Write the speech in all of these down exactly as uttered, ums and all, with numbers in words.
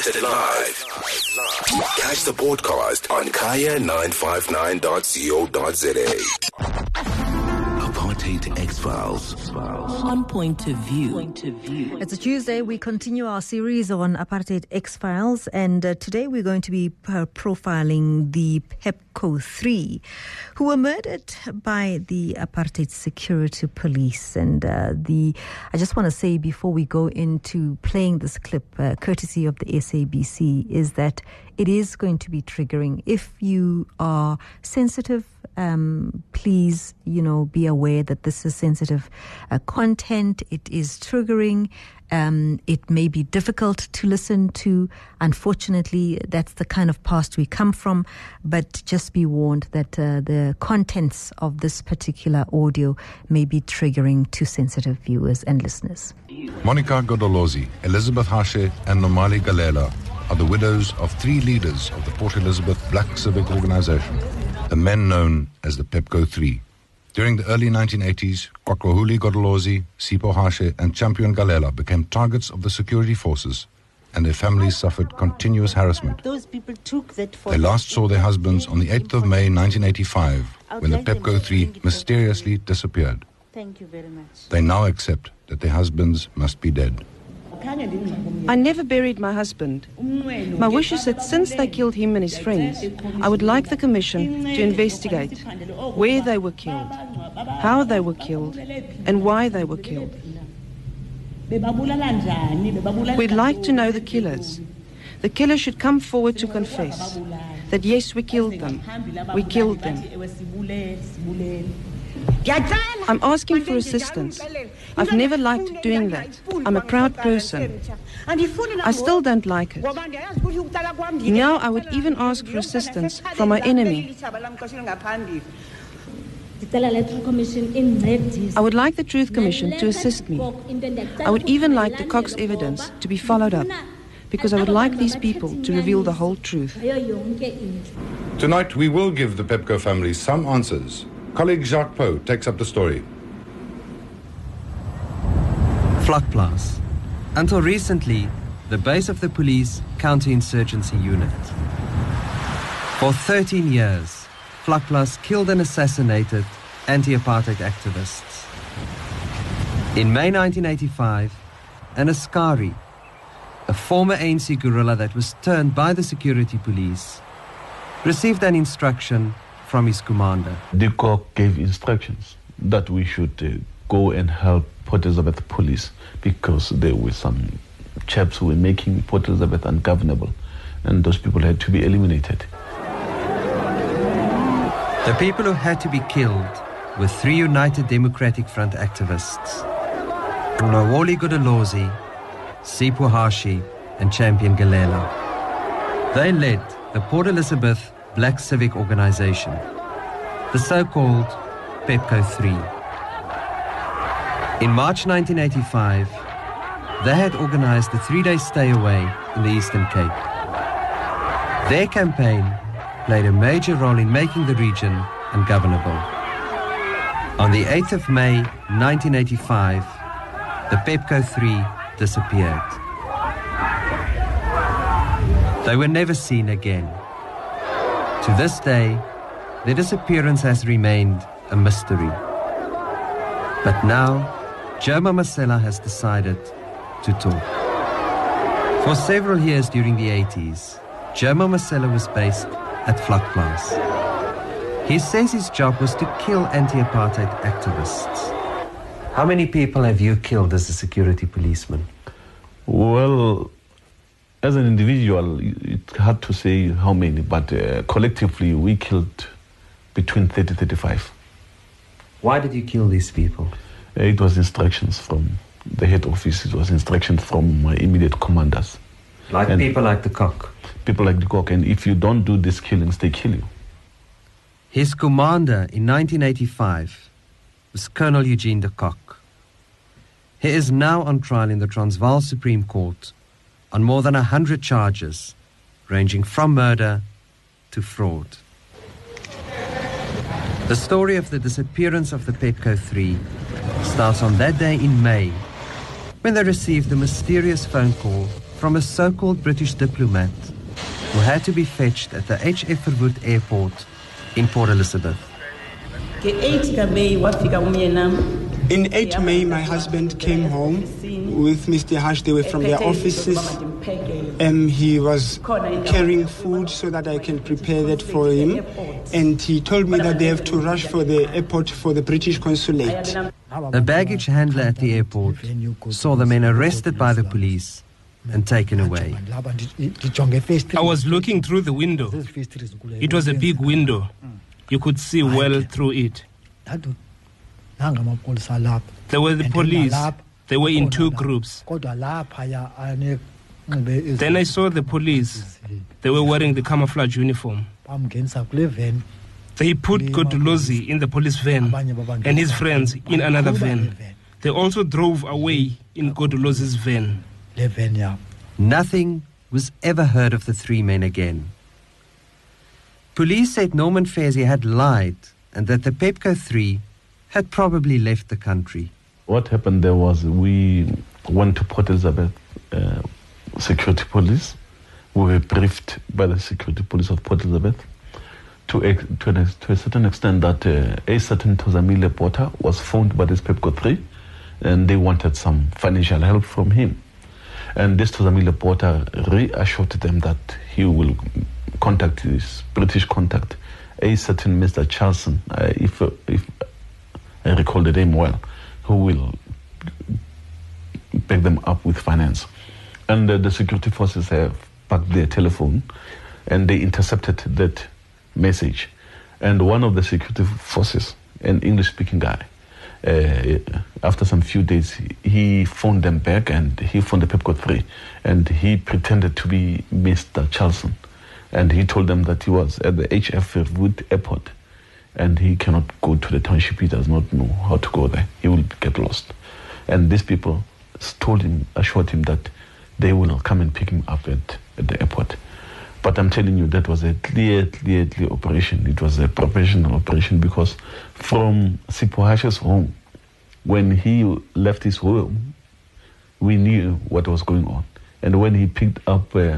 broadcasted live. Catch the podcast on kaya nine five nine dot co dot za. Apartheid X-Files. On Point of View. It's a Tuesday. We continue our series on Apartheid X-Files, and uh, today we're going to be uh, profiling the Pepco three, who were murdered by the Apartheid Security Police. And uh, the I just want to say before we go into playing this clip, uh, courtesy of the S A B C, is that it is going to be triggering. If you are sensitive, um, please, you know, be aware that this is sensitive uh, content. It is triggering. Um, it may be difficult to listen to. Unfortunately, that's the kind of past we come from. But just be warned that uh, the contents of this particular audio may be triggering to sensitive viewers and listeners. Monica Godolozi, Elizabeth Hashe, and Nomali Galela are the widows of three leaders of the Port Elizabeth Black Civic Organization, the men known as the Pepco three. During the early nineteen eighties, Kwakwahuli Godolozi, Sipho Hashe, and Champion Galela became targets of the security forces, and their families suffered continuous harassment. Those people took that for They last saw their husbands on the eighth of May nineteen eighty-five, when the Pepco three mysteriously disappeared. Thank you very much. They now accept that their husbands must be dead. I never buried my husband. My wish is that since they killed him and his friends, I would like the Commission to investigate where they were killed, how they were killed, and why they were killed. We'd like to know the killers. The killers should come forward to confess that yes, we killed them. We killed them. I'm asking for assistance. I've never liked doing that. I'm a proud person. I still don't like it. Now I would even ask for assistance from my enemy. I would like the Truth Commission to assist me. I would even like the Cox evidence to be followed up, because I would like these people to reveal the whole truth. Tonight we will give the Pepco family some answers. Colleague Jacques Poe takes up the story. Vlakplaas. Until recently, the base of the police counterinsurgency unit. For thirteen years, Vlakplaas killed and assassinated anti-apartheid activists. In May nineteen eighty-five, an Askari, a former A N C guerrilla that was turned by the security police, received an instruction from his commander. De Kock gave instructions that we should uh, go and help Port Elizabeth police, because there were some chaps who were making Port Elizabeth ungovernable, and those people had to be eliminated. The people who had to be killed were three United Democratic Front activists: Nwawoli Godolozi, Sipho Hashe, and Champion Galela. They led the Port Elizabeth Black Civic Organization, the so-called Pepco three. In March nineteen eighty-five, they had organized a three-day stay away in the Eastern Cape. Their campaign played a major role in making the region ungovernable. On the eighth of May nineteen eighty-five, the Pepco three disappeared. They were never seen again. To this day, their disappearance has remained a mystery. But now, Joe Mamasela has decided to talk. For several years during the eighties, Joe Mamasela was based at Vlakplaas. He says his job was to kill anti-apartheid activists. How many people have you killed as a security policeman? Well, as an individual, it's hard to say how many, but uh, collectively we killed between thirty and thirty-five. Why did you kill these people? Uh, it was instructions from the head office, it was instructions from my immediate commanders. Like and people like the Cock? People like the Cock, and if you don't do these killings, they kill you. His commander in nineteen eighty-five was Colonel Eugene de Kock. He is now on trial in the Transvaal Supreme Court on more than a hundred charges, ranging from murder to fraud. The story of the disappearance of the Pepco three starts on that day in May, when they received the mysterious phone call from a so-called British diplomat who had to be fetched at the H F Verwoerd Airport in Port Elizabeth. In eighth May, my husband came home with Mister Hash. They were from their offices. Um, he was carrying food so that I can prepare that for him. And he told me that they have to rush for the airport for the British consulate. A baggage handler at the airport saw the men arrested by the police and taken away. I was looking through the window. It was a big window. You could see well through it. There were the police. They were in two groups. Then I saw the police. They were wearing the camouflage uniform. They put Godolozi in the police van and his friends in another van. They also drove away in Godolozi's van. Nothing was ever heard of the three men again. Police said Norman Fezzi had lied and that the Pepco three had probably left the country. What happened there was we went to Port Elizabeth uh, security police. We were briefed by the security police of Port Elizabeth to a, to, an, to a certain extent that uh, a certain Tozamile Porter was phoned by this Pepco three and they wanted some financial help from him. And this Tozamile Porter reassured them that he will contact his British contact, a certain Mister Charlson, uh, if, uh, if I recall the name well, who will back them up with finance. And uh, the security forces have packed their telephone and they intercepted that message. And one of the security forces, an English-speaking guy, uh, after some few days, he phoned them back and he phoned the Pepco three and he pretended to be Mister Charlson. And he told them that he was at the H F Verwoerd Airport and he cannot go to the township. He does not know how to go there. He will get lost. And these people told him, assured him that they will come and pick him up at, at the airport. But I'm telling you, that was a clear, clear, clear operation. It was a professional operation because from Sipho Hash's home, when he left his home, we knew what was going on. And when he picked up uh,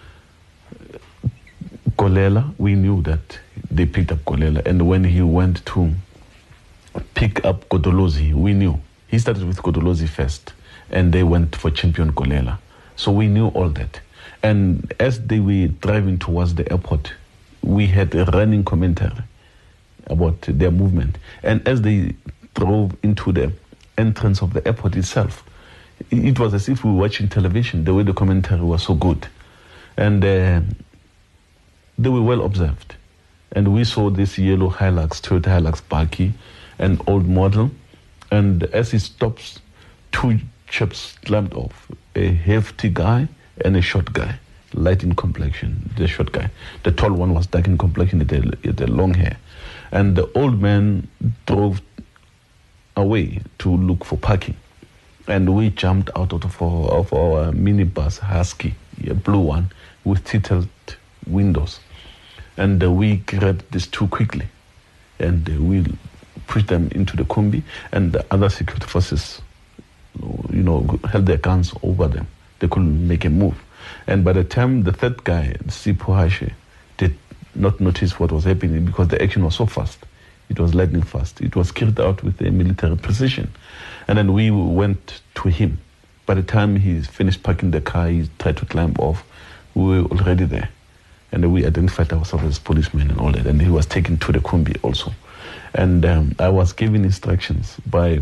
Kolela, we knew that they picked up Kolela. And when he went to pick up Godolozi, we knew. He started with Godolozi first, and they went for champion Kolela. So we knew all that. And as they were driving towards the airport, we had a running commentary about their movement. And as they drove into the entrance of the airport itself, it was as if we were watching television, the way the commentary was so good. And uh, they were well observed. And we saw this yellow Hilux, Toyota Hilux Baki, an old model. And as he stops, two chaps climbed off, a hefty guy and a short guy, light in complexion, the short guy. The tall one was dark in complexion, with the, the long hair. And the old man drove away to look for parking. And we jumped out of our, of our minibus, Husky, a blue one, with tinted windows. And uh, we grabbed these two quickly. And uh, we pushed them into the Kumbi, and the other security forces, you know, held their guns over them. They couldn't make a move. And by the time the third guy, Sipho Hashe, did not notice what was happening because the action was so fast. It was lightning fast. It was carried out with a military precision. And then we went to him. By the time he finished parking the car, he tried to climb off. We were already there. And we identified ourselves as policemen and all that. And he was taken to the Kumbi also. And um, I was given instructions by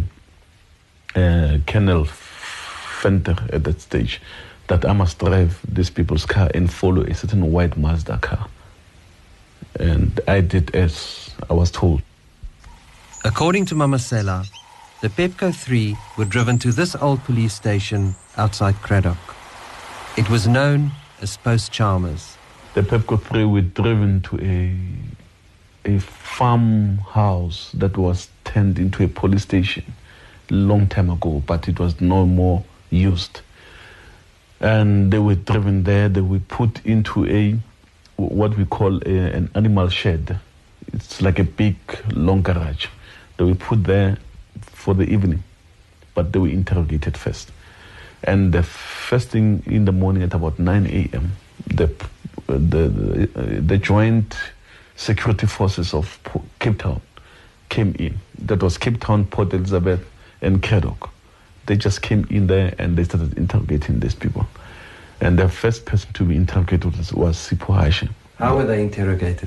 uh, Colonel Fenter at that stage that I must drive these people's car and follow a certain white Mazda car. And I did as I was told. According to Mamasela, the Pepco three were driven to this old police station outside Craddock. It was known as Post Chalmers. The Pepco three were driven to a a farmhouse that was turned into a police station a long time ago, but it was no more used. And they were driven there. They were put into a what we call a, an animal shed. It's like a big, long garage. They were put there for the evening, but they were interrogated first. And the first thing in the morning at about nine a.m., the, the, the, the joint security forces of Cape Town came in. That was Cape Town, Port Elizabeth, and Kraddock. They just came in there and they started interrogating these people. And the first person to be interrogated was, was Sipho Hashe. How were they interrogated?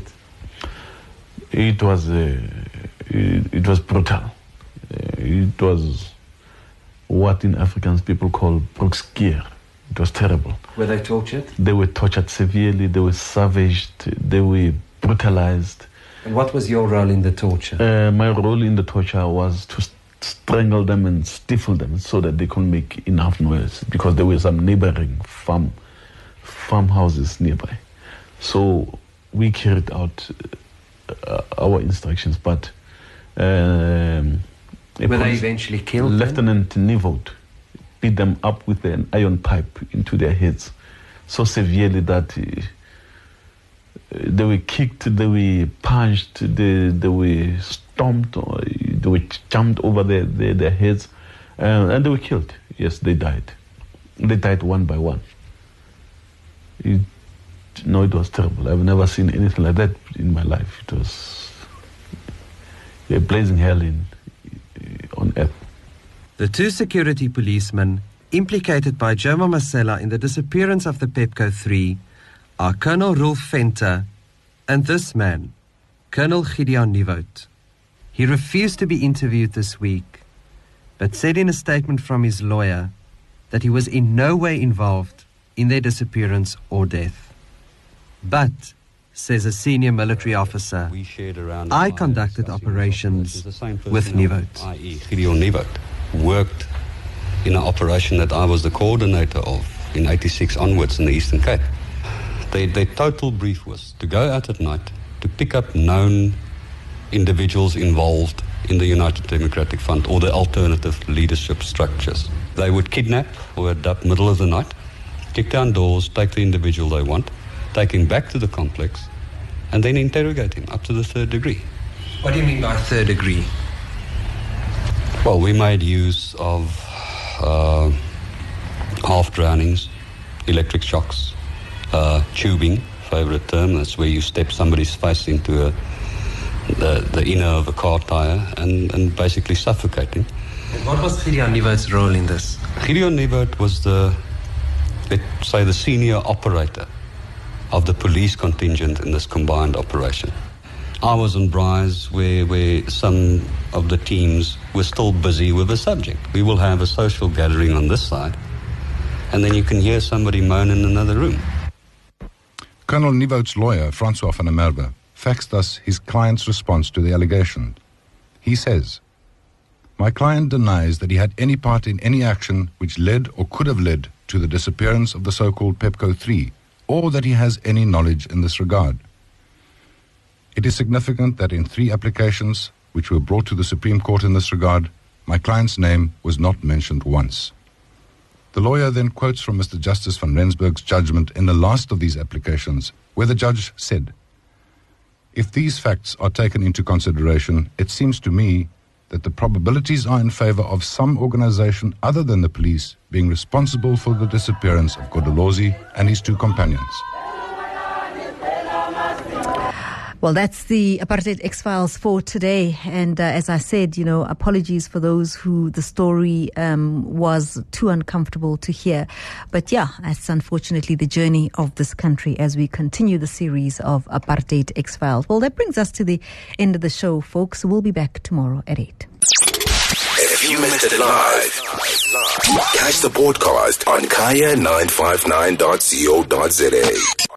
It was uh, it, it was brutal. Uh, it was what in Afrikaans people call broekskeer. It was terrible. Were they tortured? They were tortured severely. They were savaged. They were brutalized. And what was your role in the torture? Uh, my role in the torture was to st- strangle them and stifle them so that they couldn't make enough noise, because there were some neighboring farm farmhouses nearby. So we carried out uh, our instructions, but um, were they eventually killed? Lieutenant Nivold beat them up with an iron pipe into their heads so severely that uh, they were kicked, they were punched, they, they were stomped, or they were jumped over their, their, their heads, uh, and they were killed. Yes, they died. They died one by one. It, no, it was terrible. I've never seen anything like that in my life. It was a blazing hell in, on earth. The two security policemen implicated by Jomo Masela in the disappearance of the Pepco three are Colonel Rolf Venter and this man, Colonel Gideon Nieuwoud. He refused to be interviewed this week, but said in a statement from his lawyer that he was in no way involved in their disappearance or death. But, says a senior military officer, I conducted operations with Nieuwoud. that is. Gideon Nieuwoud worked in an operation that I was the coordinator of in eighty-six onwards in the Eastern Cape. Their, their total brief was to go out at night to pick up known individuals involved in the United Democratic Front or the alternative leadership structures. They would kidnap or abduct middle of the night, kick down doors, take the individual they want, take him back to the complex, and then interrogate him up to the third degree. What do you mean by third degree? Well, we made use of uh, half drownings, electric shocks, uh, tubing, favorite term. That's where you step somebody's face into a, the, the inner of a car tire and, and basically suffocating. And what was Gideon Nieuwoud's role in this? Gideon Nieuwoud was the, let's say, the senior operator of the police contingent in this combined operation. I was on Bryce where, where some of the teams were still busy with the subject. We will have a social gathering on this side, and then you can hear somebody moan in another room. Colonel Nieuwoud's lawyer, Francois van der Merwe, faxed us his client's response to the allegation. He says, "My client denies that he had any part in any action which led or could have led to the disappearance of the so-called Pepco three, or that he has any knowledge in this regard. It is significant that in three applications which were brought to the Supreme Court in this regard, my client's name was not mentioned once." The lawyer then quotes from Mister Justice van Rensburg's judgment in the last of these applications, where the judge said, "If these facts are taken into consideration, it seems to me that the probabilities are in favor of some organization other than the police being responsible for the disappearance of Godolozi and his two companions." Well, that's the Apartheid X-Files for today. And uh, as I said, you know, apologies for those who the story um, was too uncomfortable to hear. But yeah, that's unfortunately the journey of this country as we continue the series of Apartheid X-Files. Well, that brings us to the end of the show, folks. We'll be back tomorrow at eight. If you missed it live, catch the podcast on kaya nine five nine dot co dot za.